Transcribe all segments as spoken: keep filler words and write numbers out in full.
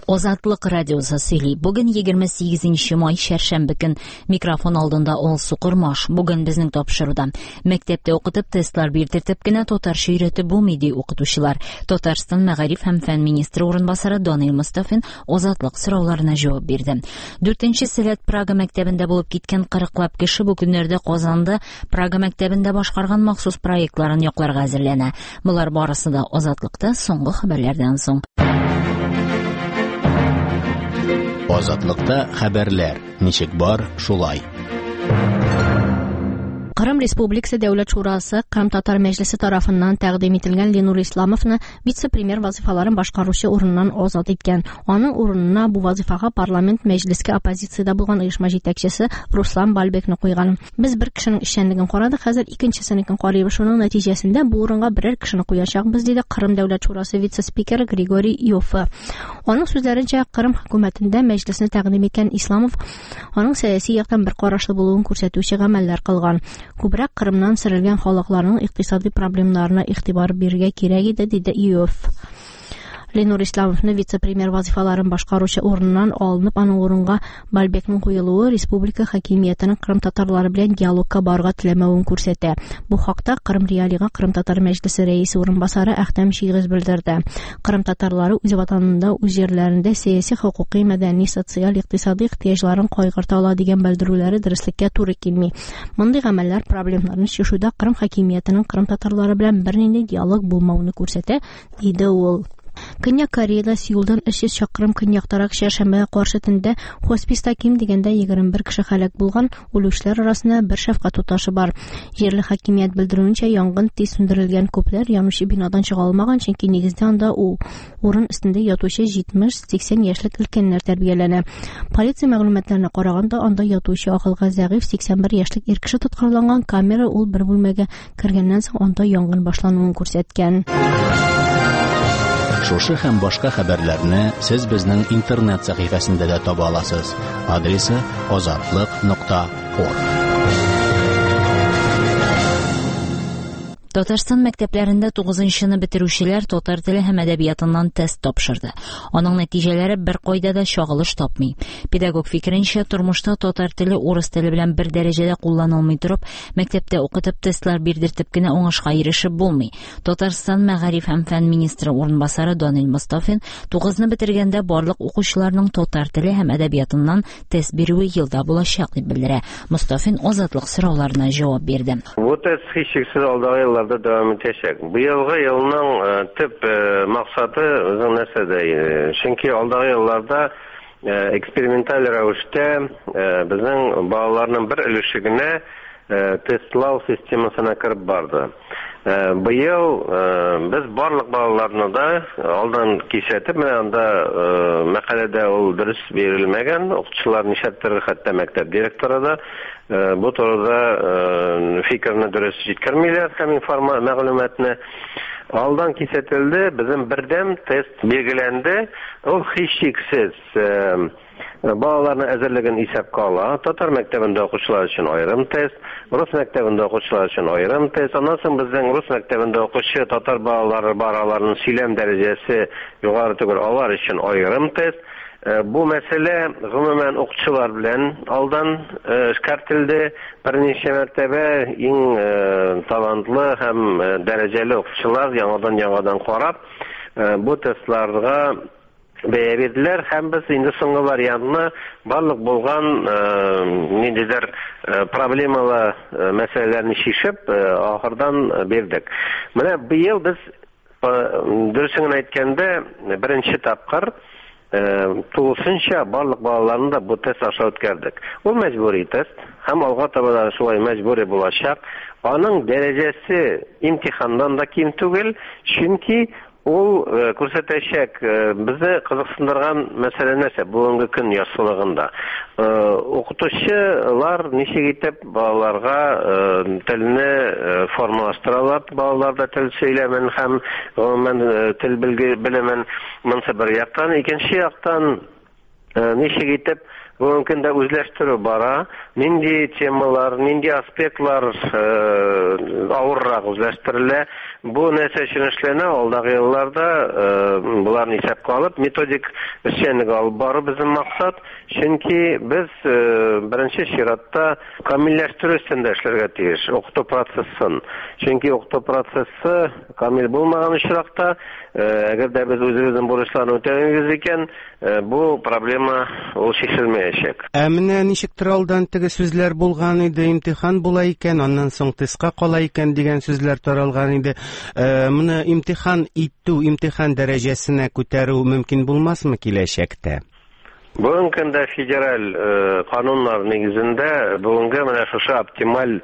Азатлык радиосы сөйли. Бүген егерме сигезенче май шәршәмбе көн. Микрофон алдында ул Сукырмаш. Бүген безнең тапшыруда. Мәктәптә укытып, тестлар бирдертеп кенә татарча өйрәтеп булмый ди укытучылар. Татарстан Мәгариф һәм фән министры урынбасары Данил Мостафин Азатлык сорауларына җавап бирде. дүртенче сәгать Прага мәктәбендә булып киткән кырыклап кеше бу көннәрдә Казанда Прага мәктәбендә башкарган махсус проектларын якларга әзерләнә. Булар барысы да Азатлыкта соңгы хәбәрләрдән соң. Азатлыкта хәбәрләр. Ничек бар, шулай. Кырым Республикасы Дәүләт шурасы Кырым Татар Мәҗлесе тарафыннан тәкъдим ителгән Ленур Исламовны вице-премьер вазифаларын башкаручы урыннан азат иткән. Аның урынына бу вазифага парламент мәҗлескә оппозициядә булган оешма җитәкчесе Руслан Балбекны куйган. Без бер кешенең эшчәнлеген карадык, хәзер икенчесенекен карыйбыз. Шуның нәтиҗәсендә бу урынга берәр кешене куячакбыз, диде Кырым Дәүләт шурасы вице-спикеры Григорий Иоффе. Аның сүзләренчә, Кырым хөкүмәтендә мәҗлесне тәкъдим иткән Исламов аның сәяси яктан бер карашлы булуын күрсәтүче гамәлләр кылган. Күбрәк Кырымнан сөрелгән халыкларның икътисади проблемаларына игътибар бирергә кирәк иде, диде Иофф. Ленур Исламовны вице-премьер вазифаларын башкаручы урыннан алынып, аның урынга Балбекның куелуы республика хакимиятенең Кырым татарлары белән диалогка барга теләмәвен күрсәтә. Бу хакта Кырым Реалига Кырым Татар Мәҗлесе рәисе урынбасары Әхтәм Шигыз белдерде. Кырым татарлары үз ватанында, үз җирләрендә сәяси, хокукый, мәдәни, социаль, икътисади ихтыяҗларын кайгырта ала дигән белдерүләре дөреслеккә туры килми. Мондый гамәлләр проблемаларны чишүдә Кырым хакимиятенең Кырым татарлары белән бернинди диалог булмавын күрсәтә, диде ул. Көньяк Кореяда Сеулдан өч йөз чакрым көньяктарак шәршәмбегә каршы төндә хосписта ким дигәндә егерме бер кеше һәлак булган, үлүчеләр арасында бер шәфкать туташы бар. Җирле хакимият белдерүенчә, янгын тиз сүндерелгән, күпләр янучы бинадан чыга алмаган, чөнки нигездә анда ул урын өстендә ятучы җитмеш-сиксән яшьлек өлкәннәр тәрбияләнә. Полиция мәгълүматларына караганда, анда ятучы акылга зәгыйфь сиксән бер яшьлек ир кеше тоткарланган. Камера ул бер бүлмәгә кергәннән соң анда янгын башлануын күрсәткән. Шушы һәм башка хәбәрләрне сез безнең интернет сәхифәсендә дә таба аласыз. Адресы азатлык нокта орг. Татарстан мәктәпләрендә тугызынчыны бетерүчеләр татар теле һәм әдәбиятыннан тест тапшырды. Аның нәтиҗәләре бер кайда да чагылыш тапмый. Педагог фикеренчә, тормышта татар теле урыс теле белән бер дәрәҗәдә кулланылмый торып, мәктәптә укытып тестлар бирдертеп кенә уңышка ирешеп булмый. Татарстан Мәгариф һәм фән министры урынбасары Данил Мостафин тугызны бетергәндә барлык укучыларның татар теле һәм әдәбиятыннан тест бирүе елда булачак дип белдерә. Мостафин Азатлык сорауларына җавап бирде. Бу тест һичшиксез алдагы дәвам итәчәк. Быелгы елның төп максаты үзең нәрсәдә? Чөнки алдагы елларда эксперименталь рәвештә безнең балаларның бер өлеше генә тестлау системасына киреп барды. Быел без барлык балаларны да алдан кисәтеп, менә анда мәкаләдә ул дөрес бирелмәгән, укытучылар нишәттер, хәтта мәктәп директоры да бу турыда фикерне дөрес җиткермиләр һәм информация мәгълүматны алдан кисәтелде. Безнең бердәм тест билгеләнде. Ул һичшиксез балаларны әзерлеген исәпкә ала. Татар мәктәбендә укучылар өчен аерым тест, рус мәктәбендә укучылар өчен аерым тест. Аннан соң безнең рус мәктәбендә укучы татар балалары бар, аларның сөйләм дәрәҗәсе югары түгел, алар өчен аерым тест. Бу мәсьәлә гомумән укучылар белән алдан эшкәртелде. Берничә мәртәбә иң талантлы һәм дәрәҗәле укучылар яңадан-яңадан карап бу тестларга бәя бирделәр һәм без инде соңгы вариантны барлык булган ниндидер проблемалы мәсьәләләрне шишеп ахырдан бирдек. Менә быел без дөресен әйткәндә беренче тапкыр тулысынча барлык балаларны да бу тест аша үткәрдек. Ул мәҗбүри тест һәм алга таба да шулай мәҗбүри булачак. Аның дәрәҗәсе имтихандан да ким түгел, чөнки ул күрсәтәчәк безне кызыксындырган мәсьәлә нәрсә бүгенге көн яссылыгында. Укытучылар ничек итеп балаларга телне формалаштыралар, балаларда тел сөйләмен һәм гомумән тел белемен монсы бер яктан, икенче яктан ничек итеп Бүгенге көндә үзләштерү бара. Нинди темалар, нинди аспектлар авыррак үзләштерелә. Бу нәрсә өчен эшләнә, алдагы елларда буларны исәпкә алып, методик эшчәнлек алып бару безнең максат. Чөнки без беренче чиратта камилләштерү өстендә эшләргә тиеш, укыту процессын. Чөнки укыту процессы камил булмаган очракта, әгәр дә без үзебезнең бурычларны үтәмәбез икән, бу проблема ул чишелмәячәк. Ә менә ничектер алдан теге сүзләр булган иде, имтихан була икән, аннан соң тестка кала икән дигән сүзләр таралган иде. Моны имтихан итү, имтихан дәрәҗәсенә күтәрү мөмкин булмасмы киләчәктә? Бүгенге көндә федераль кануннар нигезендә бүгенге менә шушы оптималь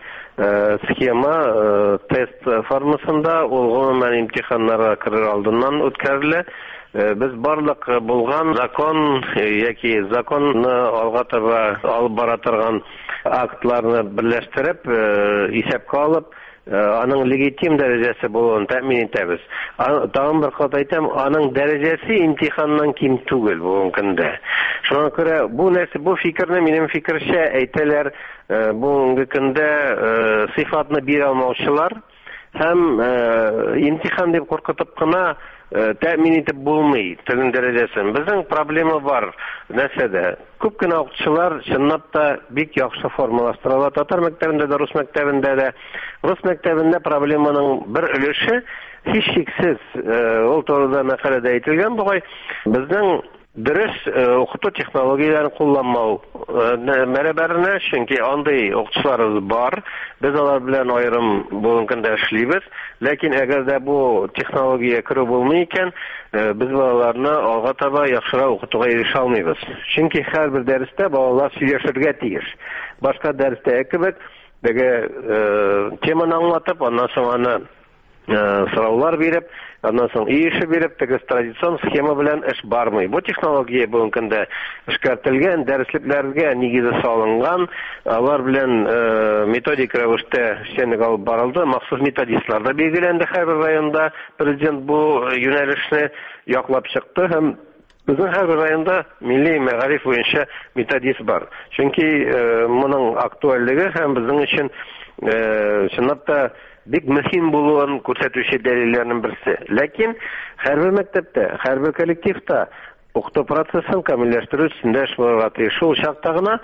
схема тест формасында ул гомумән имтиханнарга керер алдыннан үткәрелә. Без барлык булган закон яки законны алга таба алып бара торган актларны берләштереп, исәпкә алып, аның легитим дәрәҗәсе булуын тәэмин итәбез. Тагын бер кат әйтәм, аның дәрәҗәсе имтиханнан ким түгел бүгенге көндә. Шуңа күрә бу нәрсә, бу фикерне минем фикерчә әйтәләр, бүгенге көндә сыйфатны бирә алмаучылар һәм имтихан дип куркытып кына тәэмин итеп булмый телен дәрәҗәсен. Безнең проблема бар нәрсәдә. Күп кенә укытучылар чынлап та бик яхшы формалаштыралар. Татар мәктәбендә дә, рус мәктәбендә дә. Рус мәктәбендә проблеманың бер өлеше һичшиксез ул турыда мәкаләдә әйтелгән. Бугай безнең дөрес укыту технологияләрен кулланмау мәрәбәренә, чөнки андый укытучыларыбыз бар. Без алар белән аерым бүгенге көндә эшлибез. Ләкин әгәр дә бу технология керү булмый икән, без балаларны алга таба яхшырак укытуга ирешә алмыйбыз. Чөнки һәрбер дәрестә балалар сөйләшергә тиеш. Башка дәрестә кебек, теге теманы аңлатып, аннан соң аны сораулар биреп, аннан соң иеше биреп, теге традицион схема белән эш бармый. Бу технология бүгенге көндә эшкәртелгән, дәреслекләргә нигезе салынган, алар белән методик рәвештә эшчәнлек алып барылды. Махсус методистлар да билгеләнде һәрбер районда. Президент бу юнәлешне яклап чыкты һәм безнең һәрбер районда милли мәгариф буенча методист бар. Чөнки моның актуальлеге һәм безнең өчен чынлап та бик мөһим булуын күрсәтүче дәлилләрнең берсе. Ләкин һәрбер мәктәптә, һәрбер коллективта укыту процессын камилләштерү өстендә эш булырга тиеш. Шул чакта гына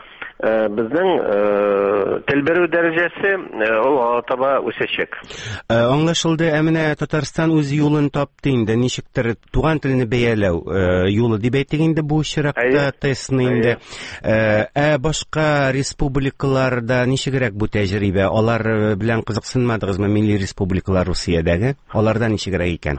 безнең тел берү дәрәҗәсе ул таба үсәчәк. Аңлашылды. Ә менә Татарстан үз юлын тапты инде. Ничектер туган телне бәяләү юлы дип әйтик инде бу чиракта тестны инде. Ә башка республикаларда ничегрәк бу тәҗрибә? Алар белән кызыксынмадыгызмы, милли республикалар Русиядәге? Аларда ничегрәк икән?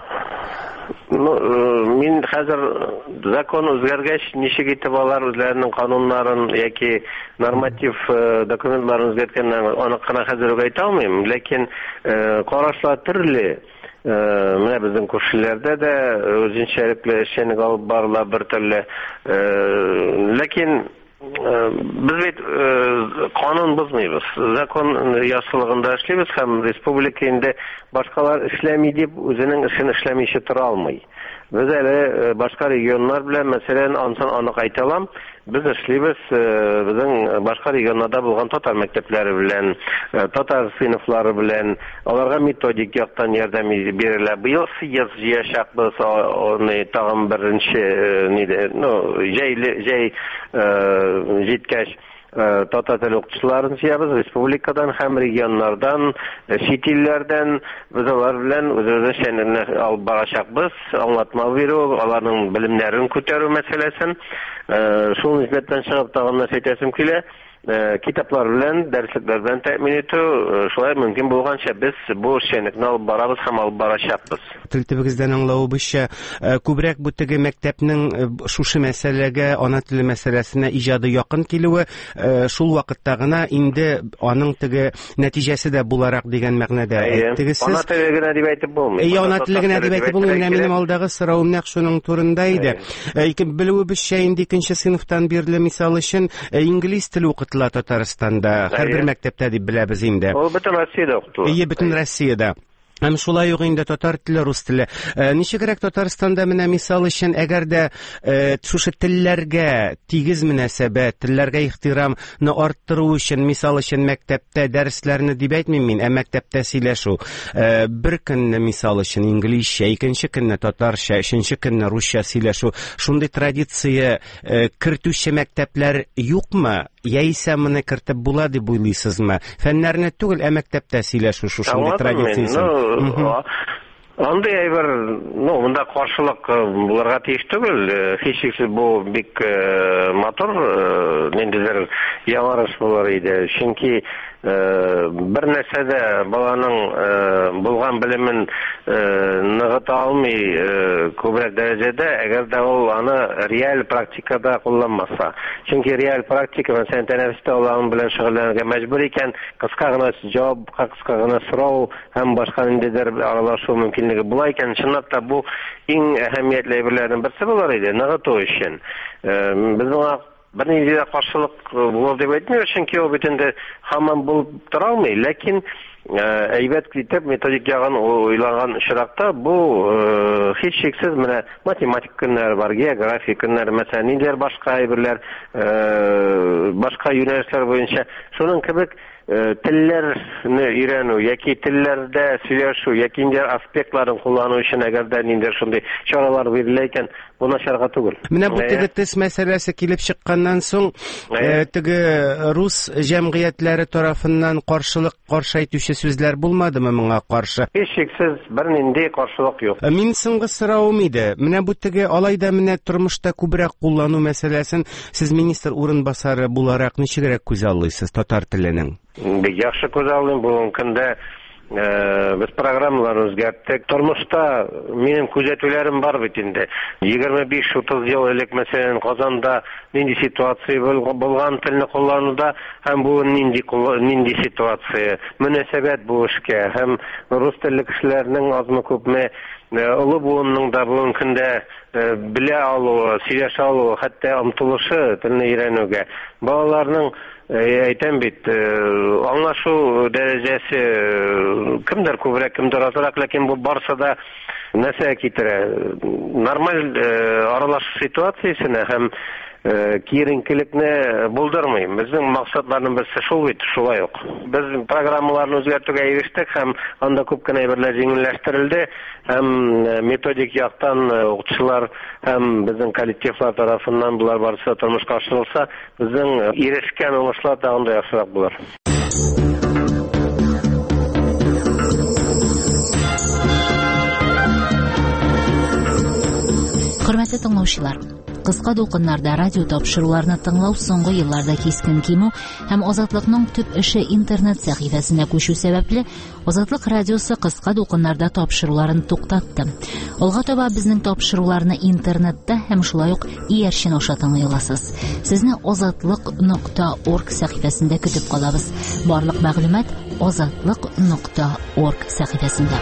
Мин хәзер закон үзгәргәч, ничек итеп алар үзләренең кануннарын яки норматив документларын үзгәрткәннән аны кына хәзер үк әйтә алмыйм. Ләкин карашлар төрле. Менә безнең күршеләрдә дә үзенчәлекле эшчәнлек алып барыла бер төрле. Ләкин biz бит канун бозмыйбыз. Закон ясалыгында эшлибез һәм республика инде башкалар эшләми дип үзенең эшен эшләмичә тора алмый. Без әле башка регионнар белән, мәсәлән, ансын анык әйтә алам, без эшлибез безнең башка регионнарда булган татар мәктәпләре белән, татар сыйныфлары белән, аларга методик яктан ярдәм бирелә. Быел съезд җыячакбыз, аны тагын беренче ниде, ну, җәй җәй җиткәч татар тел укытучыларын җыябыз республикадан һәм регионнардан, чит илләрдән. Без алар белән үзебезнең эшчәнлекне алып барачакбыз, аңлатма бирү, аларның белемнәрен күтәрү мәсьәләсен. Шул нисбәттән чыгып тагын нәрсә әйтәсем килә. Китаплар белән, дәреслекләр белән тәэмин итү, шулай мөмкин булганча без бу эшчәнлекне алып барабыз һәм алып барачакбыз. Тел төбегездән аңлавыбызча, күбрәк бу теге мәктәпнең шушы мәсьәләгә, ана теле мәсьәләсенә иҗады якын килүе, шул вакытта гына инде аның теге нәтиҗәсе дә буларак дигән мәгънәдә әйттегез сез. Ана теле генә дип әйтеп булмый. Әйе, ана теле генә дип әйтеп булмый. Минем алдагы сорауым нәкъ шуның турында иде. Белүебезчә, инде икенче сыйныфтан бирле мисал өчен инглиз теле укытыла Татарстанда, һәрбер мәктәптә дип беләбез инде. Ул бөтен Россиядә укытыла. Әйе, бөтен Россиядә. Һәм шулай ук инде татар теле, рус теле. Ничегрәк Татарстанда менә мисал өчен, әгәр дә шушы телләргә тигез мөнәсәбәт, телләргә ихтирамны арттыру өчен, мисал өчен мәктәптә дәресләрне дип әйтмим мин, ә мәктәптә сөйләшү. Бер көнне мисал өчен инглизчә, икенче көнне татарча, өченче көнне русча сөйләшү. Шундый традиция кертүче мәктәпләр юкмы? Яисә моны кертеп була дип уйлыйсызмы? Фәннәрне түгел, ә мәктәптә сөйләшү шушындай традициясе. Андый әйбер, ну, монда каршылык булырга тиеш түгел. Һичшиксез бу бик матур, ниндидер яңарыш булыр иде. Чөнки бер нәрсәдә баланың булган белемен ныгыта алмый күбрәк дәрәҗәдә, әгәр дә ул аны реаль практикада кулланмаса. Чөнки реаль практика, мәсәлән, тәнәфестә ул белән шөгыльләнергә мәҗбүр икән, кыска гына җавап, кыска гына сорау һәм башка ниндидер аралашу мөмкинлеге була икән, чынлап та бу иң әһәмиятле әйберләрдән берсе булыр иде, ныгыту өчен. Безнең бер нинди дә каршылык булыр дип әйтмим, чөнки ул бит инде һаман булып тора алмый, ләкин әйбәт итеп методик ягын уйлаган очракта бу һичшиксез менә математик көннәр бар, география көннәре, мәсәлән, ниндидер башка әйберләр, башка юнәлешләр буенча, шуның кебек телләрне өйрәнү яки телләрдә сөйләшү яки ниндидер аспектларын куллану өчен әгәр дә ниндидер шундый чаралар бирелә икән, бу начарга түгел. Менә бу теге тест мәсьәләсе килеп чыкканнан соң, теге рус җәмгыятьләре тарафыннан каршылык, каршы әйтүче сүзләр булмадымы моңа каршы? Һичшиксез бернинди каршылык юк. Мин соңгы сорауым иде. Менә бу теге алайда менә тормышта күбрәк куллану мәсьәләсен сез министр урынбасары буларак ничегрәк күз аллыйсыз татар теленең? Бик яхшы күз алдым. Бүгенге көндә без программалар үзгәрттек. Тормышта минем күзәтүләрем бар бит инде. егерме биш-утыз ел элек, мәсәлән, Казанда нинди ситуация булган телне куллануда һәм бу нинди нинди ситуация, мөнәсәбәт бу эшкә һәм рус телле кешеләрнең азмы күпме олы буынның да бүгенге көндә белә алуы, сөйләшә алуы, хәтта омтылышы телне өйрәнүгә. Балаларның әйтәм бит, аңлашу дәрәҗәсе кемдер күбрәк, кемдер азрак, ләкин бу барысы да нәрсә китерә? Нормаль аралашу ситуациясенә һәм киеренкелекне булдырмый. Безнең максатларның берсе шул бит, шулай ук. Без программаларны үзгәртүгә ирештек һәм анда күп кенә әйберләр җиңелләштерелде һәм методик яктан укытучылар һәм безнең коллективлар тарафыннан булар барысы тормышка ашырылса, безнең ирешкән уңышлар тагын да яхшырак булыр. Хөрмәтле тыңлаучылар, кыска дулкыннарда радио тапшыруларны тыңлау соңгы елларда кискен кимү һәм Азатлыкның төп эше интернет сәхифәсенә күчү сәбәпле Азатлык радиосы кыска дулкыннарда тапшыруларын туктатты. Алга таба безнең тапшыруларны интернетта һәм шулай ук иярчен аша тыңлый аласыз. Сезне азатлык нокта орг сәхифәсендә көтеп калабыз. Барлык мәгълүмат азатлык нокта орг сәхифәсендә.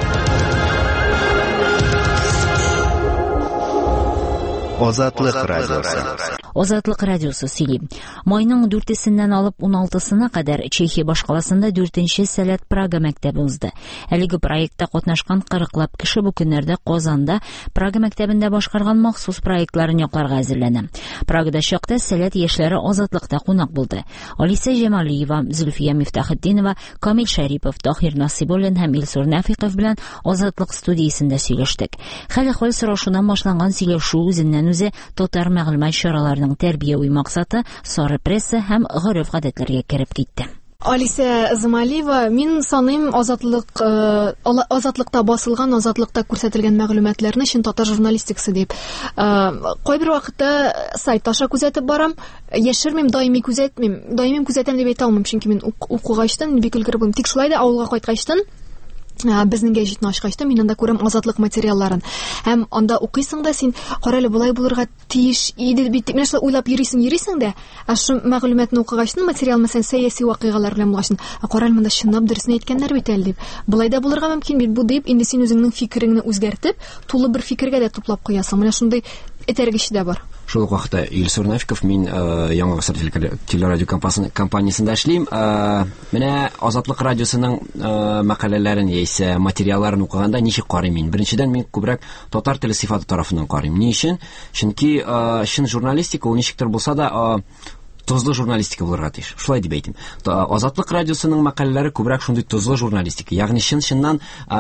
Азатлык радиосы. Азатлык радиосы сөйли. Майның дүртесеннән алып уналтысына кадәр Чехия башкаласында дүртенче сәләт Прага мәктәбе узды. Әлеге проектта катнашкан кырыклап кеше бу көннәрдә Казанда Прага мәктәбендә башкарган махсус проектларын якларга әзерләнә. Прагада чакта сәләт яшьләре азатлыкта кунак булды. Алиса Җамалиева, Зөлфия Мифтахетдинова, Камил Шәрипов, Тахир Насибуллин һәм Илсур Нафиков белән Азатлык студиясендә сөйләштек. Хәл-әхвал сорашудан башланган сөйләшү үзеннән үзе татар мәгълүмат чараларының тәрбияви максаты, сары пресса һәм гореф-гадәтләргә кереп китте. Алиса Замалиева, мин саныйм азатлык азатлыкта басылган, азатлыкта күрсәтелгән мәгълүматларны чын татар журналистикасы дип. Кайбер вакытта сайт аша күзәтеп барам, яшермим, даими күзәтмим. Даими күзәтәм дип әйтә алмыйм, чөнки мин укыгачтан бик өлгер булам. Тик шулай да авылга кайткачтан безнең гәҗитне ачкачта мин анда күрәм азатлык материалларын. Һәм анда укыйсың да син, каралы булай булырга тиеш иде бит. Менә шулай уйлап йөрисең, йөрисең дә, ә шу мәгълүматны укыгачтан, материал, мәсәлән, сәяси вакыйгалар белән булгачтан, каралы монда чынлап дөресен әйткәннәр бит әле дип. Булай да булырга мөмкин бит бу дип, инде син үзеңнең фикереңне үзгәртеп, тулы бер фикергә дә туплап куясың. Менә шундый этәргече дә бар. Шул ук вакытта Илсур Нафиков, мин Яңа Гасыр телерадио компаниясендә эшлим. Менә Азатлык радиосының мәкаләләрен яисә материалларын укыганда ничек карыйм мин? Беренчедән, мин күбрәк татар теле сыйфаты тарафыннан карыйм. Ни өчен? Чөнки чын журналистика ул ничектер булса да тозлы журналистика булырга тиеш. Шулай дип әйтим. Азатлык радиосының мәкаләләре күбрәк шундый тозлы журналистика, ягъни чын-чыннан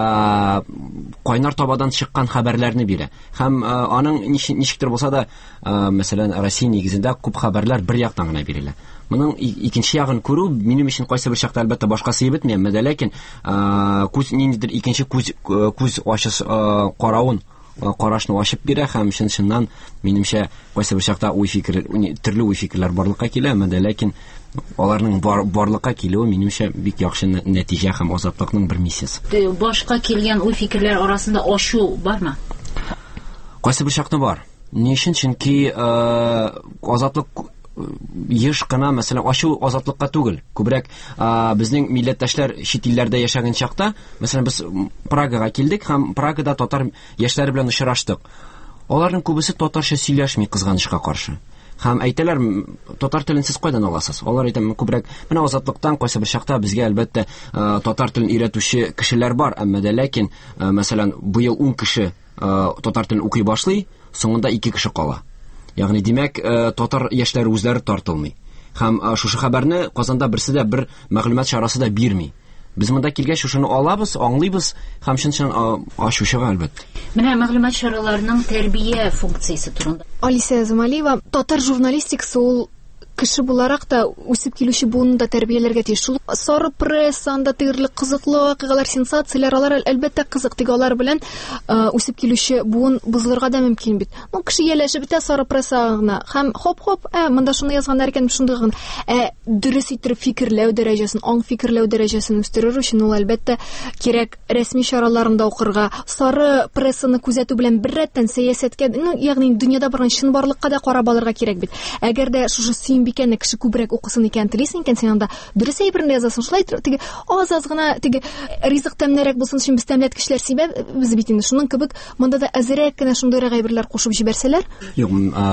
кайнар табадан чыккан хәбәрләрне бирә. Һәм аның ничектер булса да, мәсәлән, Россия нигезендә күп хәбәрләр бер яктан гына бирелә. Моның икенче ягын күрү минем өчен кайсы бер чакта әлбәттә башкасы ебет миям, ләкин күз ниндидер икенче күз күз ачыш каравын карашны ачып бирә һәм чын-чыннан минемчә кайсы бер чакта уй фикер, төрле уй фикерләр барлыкка килә, ләкин аларның бар, барлыкка килүе минемчә бик яхшы нәтиҗә һәм азатлыкның бер миссиясе. Башка килгән уй фикерләр арасында ашу бармы? Кайсы бер чакта бар. Ни өчен? Чөнки азатлык еш кына, мәсәлән, ачу азатлыкка түгел. Күбрәк безнең милләттәшләр чит илләрдә яшәгән чакта, мәсәлән, без Прагага килдек һәм Прагада татар яшьләре белән очраштык. Аларның күбесе татарча сөйләшми, кызганычка каршы. Һәм әйтәләр, татар телен сез кайдан аласыз? Алар әйтәм, күбрәк менә азатлыктан кайсы бер чакта безгә әлбәттә татар телен өйрәтүче кешеләр бар, әмма дә ләкин, мәсәлән, быел ун кеше татар телен укый башлый, соңында ике кеше кала. Ягъни димәк, татар яшьләре үзләре тартылмый. Һәм шушы хәбәрне Казанда берсе дә бер мәгълүмат чарасы да бирми. Без монда килгәч шуны алабыз, аңлыйбыз һәм чын-чын ачучыга әлбәттә. Менә мәгълүмат чараларының тәрбия функциясе турында. Алиса Замалиева, татар журналистикасы ул кеше буларак та үсеп килүче буын да тәрбияләргә тиеш. Шул сары пресса, анда тирлек кызыклы вакыйгалар, сенсациялар, алар әлбәттә кызык, тик алар белән үсеп килүче буын бозылырга да мөмкин бит. Ну, кеше яләшеп бетә сары прессагына һәм хоп-хоп, ә монда шуны язганнар икән, шундый гына. Ә дөрес итеп фикерләү дәрәҗәсен, аң фикерләү дәрәҗәсен үстерер өчен ул әлбәттә кирәк рәсми чараларында укырга, сары прессаны күзәтү белән бер рәттән сәясәткә, ну, ягъни дөньяда барган чынбарлыкка да карап алырга кирәк бит. Әгәр дә шушы икәнне кеше күбрәк укысын икән, телисең икән, син анда дөрес әйберне язасың, шулай теге аз-аз гына теге ризык тәмнәрәк булсын өчен без тәмләт кешеләр сибәбез бит инде. Шуның кебек монда да әзрәк кенә шундый әйберләр кушып җибәрсәләр. Юк,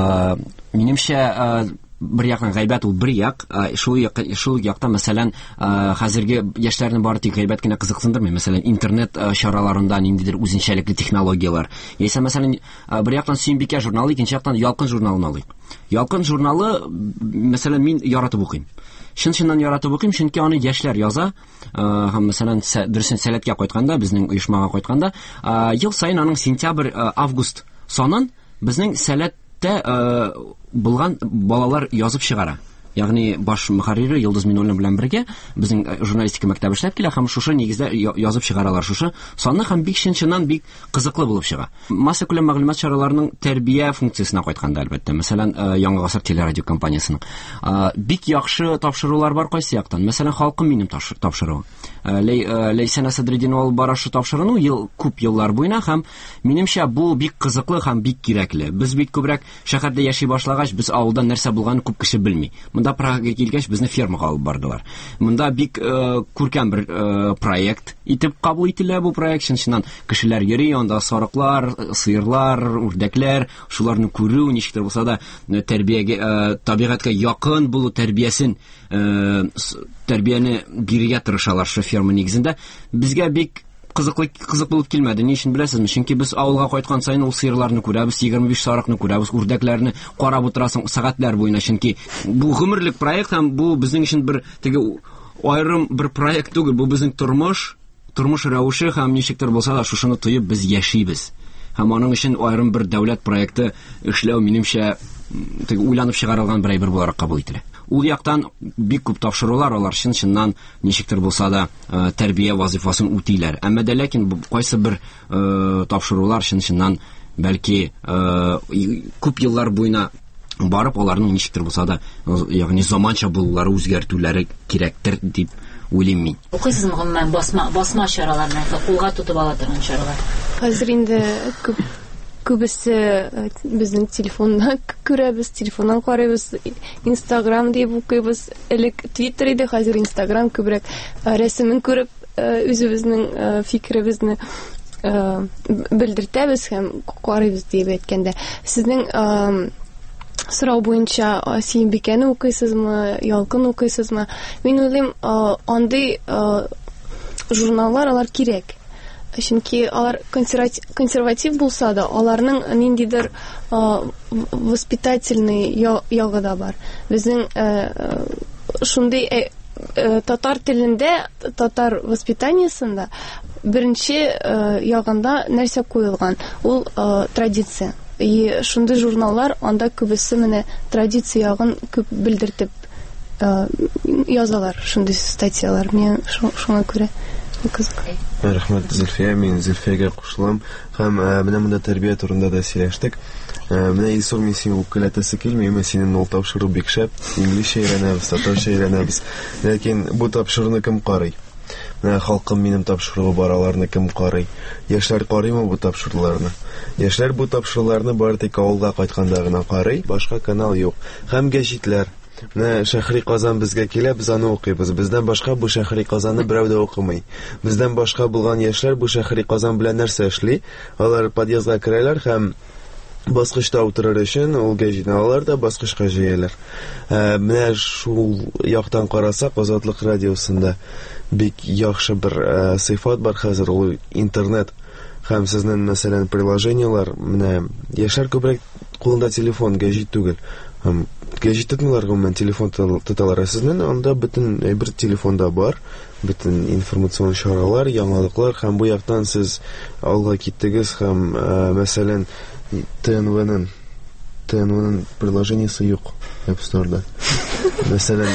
минемчә бер яктан гайбәт ул бер як, шул як шул якта мәсәлән хәзерге яшьләрне бары тик гайбәт кенә кызыксындырмый. Мәсәлән, интернет чараларында ниндидер үзенчәлекле технологиялар. Яисә мәсәлән, бер яктан Сөембикә журналы, икенче яктан Ялкын журналын алыйк. Ялкын журналы, мәсәлән, мин яратып укыйм. Чын-чыннан яратып укыйм, чөнки аны яшьләр яза. Һәм мәсәлән, дөресен сәләткә кайтканда, безнең оешмага кайтканда, ел сайын аның сентябрь, август санын безнең сәләттә булган балалар язып чыгара. Ягъни баш мөхәррире Йолдыз Минуллина белән бергә безнең журналистика мәктәбе эшләп килә һәм шушы нигездә язып чыгаралар шушы санны һәм бик чын-чыннан бик кызыклы булып чыга. Масса күләм мәгълүмат чараларының тәрбия функциясына кайтканда әлбәттә. Мәсәлән, Яңа Гасыр телерадио компаниясының бик яхшы тапшырулар бар кайсы яктан. Мәсәлән, халкым минем тапшыруы. Ләйсән Асадретдинова барашы тапшыруны ел күп еллар буена һәм минемчә бу бик кызыклы һәм бик кирәкле. Без бик күбрәк шәһәрдә яши башлагач, без авылда нәрсә булганын күп кеше белми. Монда Прагага килгәч, безне фермага алып бардылар. Монда бик күркәм бер проект итеп кабул ителә бу проект. Чыннан кешеләр йөри, анда сарыклар, сыерлар, үрдәкләр, шуларны күрү, ничектер булса да тәрбиягә, табигатькә якын булу тәрбиясен, тәрбияне бирергә тырышалар шу ферма нигезендә. Безгә бик кызыклы кызык булып килмәде. Ни өчен беләсезме? Чөнки без авылга кайткан сайын ул сыерларны күрәбез, егерме биш сарыкны күрәбез, үрдәкләрне карап утырасың сәгатьләр буена. Чөнки бу гомерлек проект һәм бу безнең өчен бер теге аерым бер проект түгел, бу безнең тормыш, тормыш рәвеше һәм ничектер булса да шушыны тоеп без яшибез. Һәм аның өчен аерым бер дәүләт проекты эшләү минемчә теге уйланып чыгарылган бер әйбер буларак кабул ителә. Ул яктан бик күп тапшырулар, алар чын-чыннан ничектер булса да тәрбия вазифасын үтиләр. Әмма дә ләкин кайсы бер тапшырулар чын-чыннан бәлки күп еллар буена барып аларның ничектер булса да, ягъни заманча булулары, үзгәртүләре кирәктер дип уйлыйм мин. Укыйсызмы гомумән басма басма чараларны, кулга тотып ала торган чаралар? Хәзер инде күп күбесе безнең телефоннан күрәбез, телефоннан карыйбыз, Instagram дип укыйбыз. Элек Twitter иде, хәзер Instagram күбрәк рәсемен күреп үзебезнең фикеребезне белдертәбез һәм карыйбыз дип әйткәндә. Сезнең сорау буенча Сөембикәне укыйсызмы, Ялкын укыйсызмы? Мин уйлыйм, андый журналлар алар кирәк. Чөнки алар консерватив булса да, аларның ниндидер воспитательный ягы да бар. Безнең шундый татар телендә, татар воспитаниясендә беренче ягында нәрсә куелган? Ул традиция. И шундый журналлар анда күбесе менә традиция ягын күп белдертеп язалар, шундый статьялар. Мен шуңа күрә кызык. Рәхмәт, Зөлфия. Мин Зөлфиягә кушылам. Һәм менә монда тәрбия турында да сөйләштек. Менә Илсур, мин сине үпкәләтәсе килми, мен синең ул тапшыру бик шәп. Инглизчә өйрәнәбез, татарча өйрәнәбез. Ләкин бу тапшыруны кем карый? Менә халкым минем тапшыруы бараларны кем карый? Яшьләр карыймы бу тапшыруларны? Яшьләр бу тапшыруларны бары тик авылга кайтканда гына карый, башка канал юк. Һәм гәҗитләр. Менә Шәһри Казан безгә килә, без аны укыйбыз. Бездән башка бу Шәһри Казанны берәү дә укымый. Бездән башка булган яшьләр бу Шәһри Казан белән нәрсә эшли? Алар подъездга керәләр һәм баскычта утырыр өчен ул гәҗитне алар да баскычка җыялар. Менә шул яктан карасак, Азатлык радиосында бик яхшы бер сыйфат бар хәзер, ул интернет һәм сезнең мәсәлән приложениялар. Менә яшьләр күбрәк кулында телефон, гәҗит түгел. Һәм гәҗит тотмыйлар, гомумән телефон тоталар. Сезнең анда бөтен әйбер телефонда бар, бөтен информацион чаралар, яңалыклар, һәм бу яктан сез алга киттегез һәм мәсәлән ТНВның ТНВның приложениесе юк App Store'да. Мәсәлән,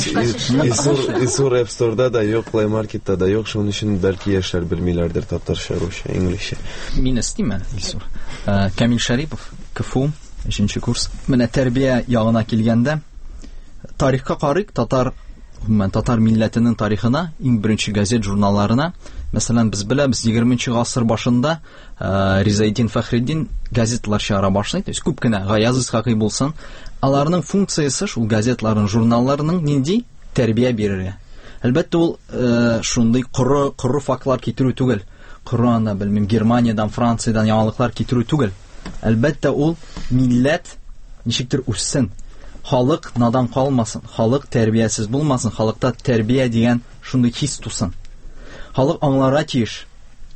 Исур App Store'да да юк, Play Market'та да юк, шуның өчен бәлки яшьләр белмиләрдер татарча, русча, инглизчә. Мин истимен, Исур. Камил Шарипов, КФУ, өченче курс. Менә тәрбия ягына килгәндә, тарихка карыйк, татар гомумән татар милләтенең тарихына, иң беренче газет журналларына. Мәсәлән, без беләбез, егерменче гасыр башында Ризаэддин Фәхреддин газетлар чыгара башлый. То есть күп кенә Гаяз Исхакый булсын, аларның функциясе шул газетларның, журналларның нинди тәрбия бирергә. Әлбәттә, ул шундый коры коры фактлар китерү түгел. Коранда, белмим, Германиядән, Франциядән яңалыклар китерү түгел. Әлбәттә, ул милләт ничектер үссен. Халык надан калмасын, халык тәрбиясез булмасын, халыкта тәрбия дигән шундый хис тусын. Халык аңларга тиеш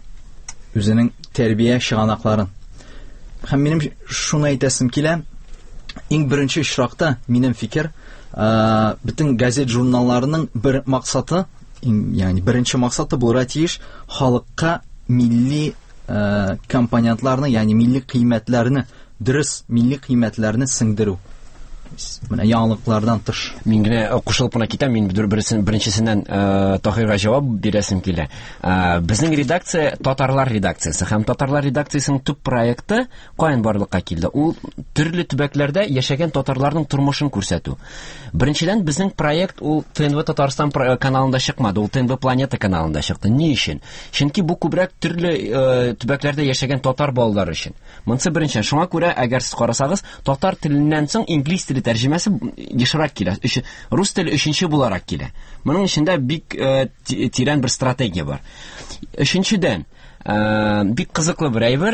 үзенең тәрбия чыганакларын. Һәм минем шуны әйтәсем килә, иң беренче очракта минем фикер, бөтен газет журналларының бер максаты, ягъни беренче максаты булырга тиеш халыкка милли компонентларны, ягъни милли кыйммәтләрне, дөрес милли кыйммәтләрне сеңдерү. Менә яңалыклардан тыш. Мин генә кушылып кына китәм, мин беренчесеннән Таһирга җавап бирәсем килә. Безнең редакция татарлар редакциясе һәм татарлар редакциясенең төп проекты каян барлыкка килде? Ул төрле төбәкләрдә яшәгән татарларның тормышын күрсәтү. Беренчедән безнең проект ул ТНВ Татарстан каналында чыкмады, ул ТНВ Планета каналында чыкты. Ни өчен? Чөнки бу күбрәк төрле төбәкләрдә яшәгән татар балалары өчен. Монысы беренче. Шуңа күрә, әгәр сез карасагыз, татар теленнән соң инглиз теле тәрҗемәсе ешрак килә. Рус теле өченче буларак килә. Моның эчендә бик тирән бер стратегия бар. Өченчедән, бик кызыклы бер әйбер,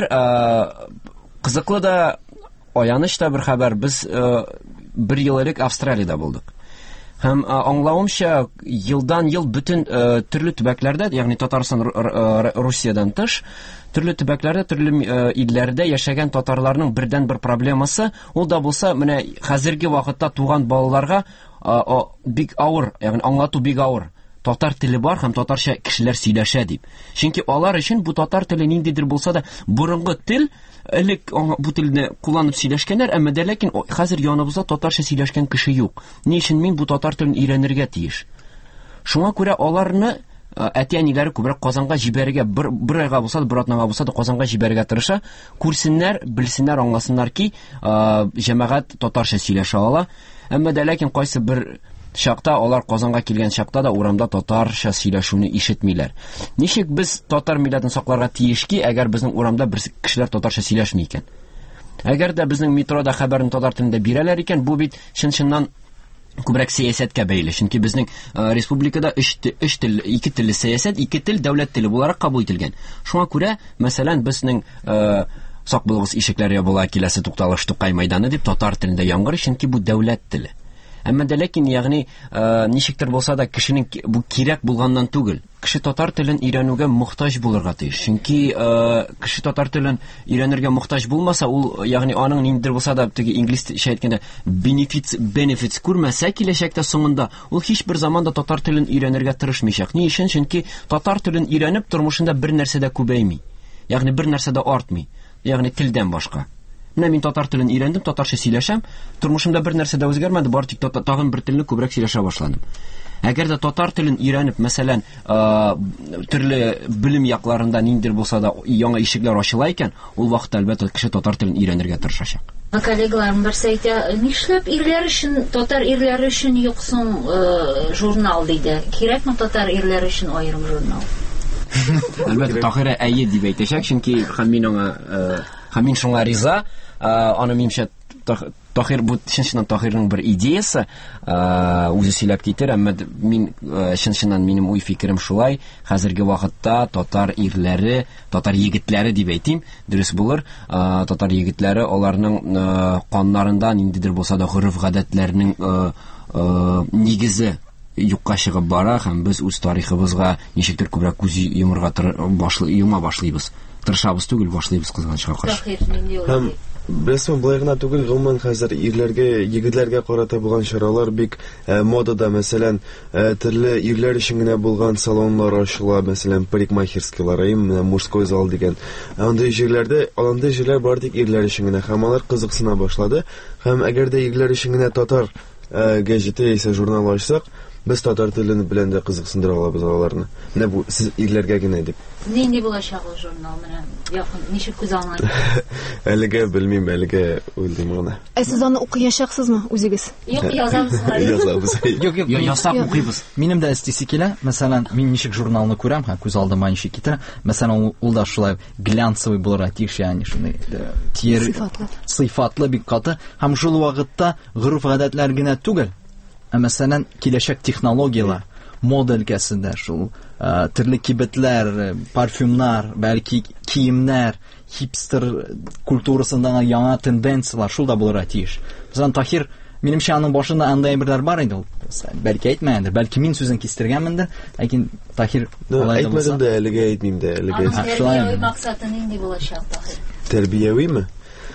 кызыклы да, аяныч та бер хәбәр. Без бер ел элек Австралиядә булдык. Һәм аңлавымча, елдан ел бөтен төрле төбәкләрдә, ягъни Татарстан, Русиядан тыш, төрле төбәкләрдә, төрле илләрдә яшәгән татарларның бердән бер проблемасы, ул да булса, менә хәзерге вакытта туган балаларга бик авыр, ягъни аңлату бик авыр. Татар теле бар һәм татарча кешеләр сөйләшә дип. Чөнки алар өчен бу татар теле ниндидер булса да, борынгы тел, элек бу телне кулланып сөйләшкәннәр, әмма дә ләкин хәзер яныбызда татарча сөйләшкән кеше юк. Ни өчен мин бу татар телен өйрәнергә тиеш? Шуңа күрә аларны әти-әниләре күбрәк Казанга җибәрергә, бер, бер айга булса да, бер атнага булса да Казанга җибәрергә тырыша, күрсеннәр, белсеннәр, аңласыннар ки, җәмәгать татарча сөйләшә ала. Әмма дә ләкин кайсы бер чакта, алар Казанга килгән чакта да урамда татарча сөйләшүне ишетмиләр. Ничек без татар милләтен сакларга тиеш ки, әгәр безнең урамда бер кешеләр татарча сөйләшми икән? Әгәр дә безнең метрода хәбәрне татар телендә бирәләр икән, бу бит чын-чыннан күбрәк сәясәткә бәйле. Чөнки безнең республикада өч өч тел, ике телле сәясәт, ике тел дәүләт теле буларак кабул ителгән. Шуңа күрә, мәсәлән, безнең сак булыгыз ишекләр ябыла, киләсе тукталыш Тукай мәйданы дип татар телендә яңгыр, чөнки бу дәүләт теле. Әмма дә ләкин, ягъни, ничектер булса да кешенең бу кирәк булганнан түгел. Кеше татар телен өйрәнүгә мохтаҗ булырга тиеш. Чөнки кеше татар телен өйрәнергә мохтаҗ булмаса, ул, ягъни, аның ниндидер булса да теге инглизчә әйткәндә benefits benefits күрмәсә киләчәктә соңында, ул һичбер заманда татар телен өйрәнергә тырышмыйчак. Ни өчен? Чөнки татар телен өйрәнеп тормышында бер нәрсә дә күбәйми. Ягъни бер нәрсә дә артмый. Ягъни телдән башка. Менә мин татар телен өйрәндем, татарча сөйләшәм, тормышымда бер нәрсә дә үзгәрмәде, бары тик тагын бер телне күбрәк сөйләшә башладым. Әгәр дә татар телен өйрәнеп, мәсәлән, төрле белем якларында ниндидер булса да яңа ишекләр ачыла икән, ул вакытта әлбәттә кеше татар телен өйрәнергә тырышачак. Коллегаларым берсе әйтә, нишләп ирләр өчен, татар ирләре өчен юк соң журнал диде. Кирәкме татар ирләре өчен аерым журнал? Әлбәттә, Таһирә әйе дип әйтәчәк, чөнки һәм мин аңа һәм мин шуңа риза. Аны минемчә Таһир, бу чын-чыннан Таһирның бер идеясы, үзе сөйләп китер, әмма мин чын-чыннан минем уй фикерем шулай. Хәзерге вакытта татар ирләре, татар егетләре дип әйтим, дөрес булыр. Татар егетләре, аларның каннарында ниндидер булса да гореф-гадәтләрнең нигезе юкка чыгып бара, һәм без үз тарихыбызга ничектер күбрәк күз йомырга йома башлыйбыз. Тырышабыз түгел, башлыйбыз кызганычка каршы. Һәм Бесмен былай гына түгел, гомумән хәзер ирләргә, егетләргә карата булган чаралар бик модада, мәсәлән, төрле ирләр өчен генә булган салоннар ачыла, мәсәлән, парикмахерскийлар, менә мужской зал дигән. Андый җирләрдә, андый җирләр бар тик ирләр өчен генә, һәм алар кызыксына башлады. Һәм әгәр дә ирләр өчен генә татар гәҗите яисә журнал ачсак, без татар телен белән дә кызыксындыра алабыз аларны. Менә бу сез ирләргә генә дип. Нинди булачак ул журнал менә? Якын ничек күз аңлар? Әлегә белмим, әлегә уйлыйм гына. Ә сез аны укыячаксызмы үзегез? Юк, язабыз. Язабыз. Юк, юк, язсак укыйбыз. Минем дә әстисе килә. Мәсәлән, мин ничек журналны күрәм, һәм күз алдыма ничек китә. Мәсәлән, ул да шулай глянцевый булырга тиеш, ягъни шундый тир сыйфатлы бик каты. Һәм шул вакытта гореф-гадәтләр генә түгел, ә мәсәлән, киләчәк технологиялар, мода өлкәсендә шул төрле кибетләр, парфюмнар, бәлки киемнәр, хипстер культурасындагы яңа тенденциялар шул да булырга тиеш. Мәсәлән, Таһир, минемчә, аның башында андай әйберләр бар иде ул. Бәлки әйтмәгәндер, бәлки мин сүзен кистергәнмендер, ләкин Таһир алай да булса. Әйтмәдем дә, әлегә әйтмим дә, әлегә. Тәрбияви максаты нинди булачак, Таһир? Тәрбия위ме?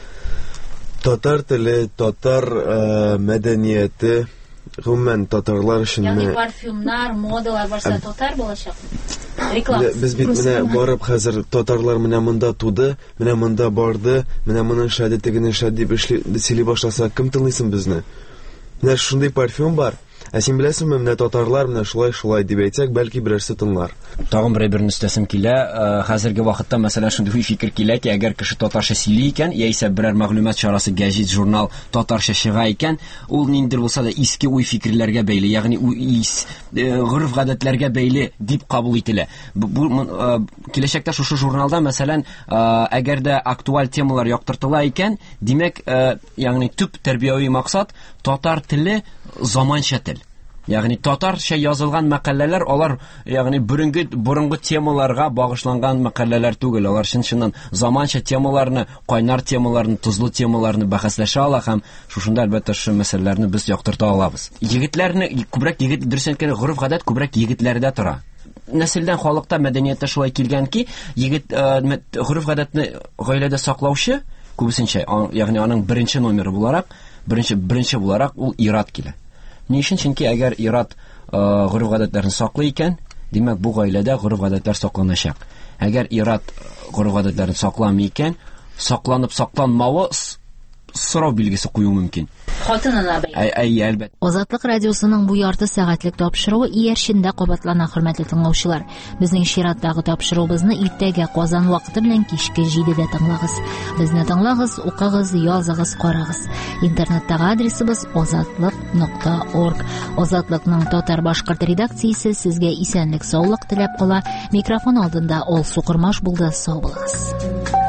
Татар теле, татар мәдәнияте, гомумән татарлар өчен ягъни парфюмнар, модалар барса татар булачакмы? Реклама. Без бит менә барып хәзер татарлар менә монда туды, менә монда барды, менә моның шәде тегенең шәде дип сөйли башласа, кем тыңлыйсын безне? Менә шундый парфюм бар. Ә син беләсеңме, менә татарлар менә шулай-шулай дип әйтсәк, бәлки берәрсе тыңлар. Тагын бер берне өстәсем килә. Хәзерге вакытта мәсәлән шундый фикер килә ки, әгәр кеше татарча сөйли икән, яисә берәр мәгълүмат чарасы, гәҗит, журнал татарча чыга икән, ул ниндидер булса да иске уй фикерләргә бәйле, ягъни ис гореф-гадәтләргә бәйле дип кабул ителә. Бу киләчәктә шушы журналда мәсәлән, әгәр дә актуаль темалар яктыртыла икән, димәк, ягъни төп тәрбияви максат татар теле заманча тел. Ягъни татарча язылган мәкаләләр, алар ягъни бүренге борынгы темаларга багышланган мәкаләләр түгел, алар чын-чыннан заманча темаларны, кайнар темаларны, тузлы темаларны бәхәсләшә ала һәм шушында әлбәттә шу мәсьәләләрне без яктырта алабыз. Егетләрне күбрәк егет дөрес әйткәндә гореф-гадәт күбрәк егетләрдә тора. Нәселдән халыкта, мәдәнияттә шулай килгән ки, егет гореф-гадәтне гаиләдә саклаучы күбесенчә, ягъни аның беренче номеры буларак, беренче беренче буларак ул ират килә. Ни өчен? Чөнки әгәр ират гореф-гадәтләрне саклый икән, димәк бу гаиләдә гореф-гадәтләр сакланачак. Әгәр ират гореф-гадәтләрне сакламый икән, сакланып сакланмавы сорау билгесе кую мөмкин. Хатынына бәйле. Әй, әлбәттә. Азатлык радиосының бу ярты сәгатьлек тапшыруы иярчендә кабатлана, хөрмәтле тыңлаучылар. Безнең чираттагы тапшыруыбызны иртәгә Казан вакыты белән кичке җидедә тыңлагыз. Безне тыңлагыз, укыгыз, языгыз, карагыз. Интернеттагы адресыбыз азатлык нокта орг. Азатлыкның татар-башкорт редакциясе сезгә исәнлек, саулык теләп кала. Микрофон алдында Ол Сукырмаш булды. Сау булыгыз.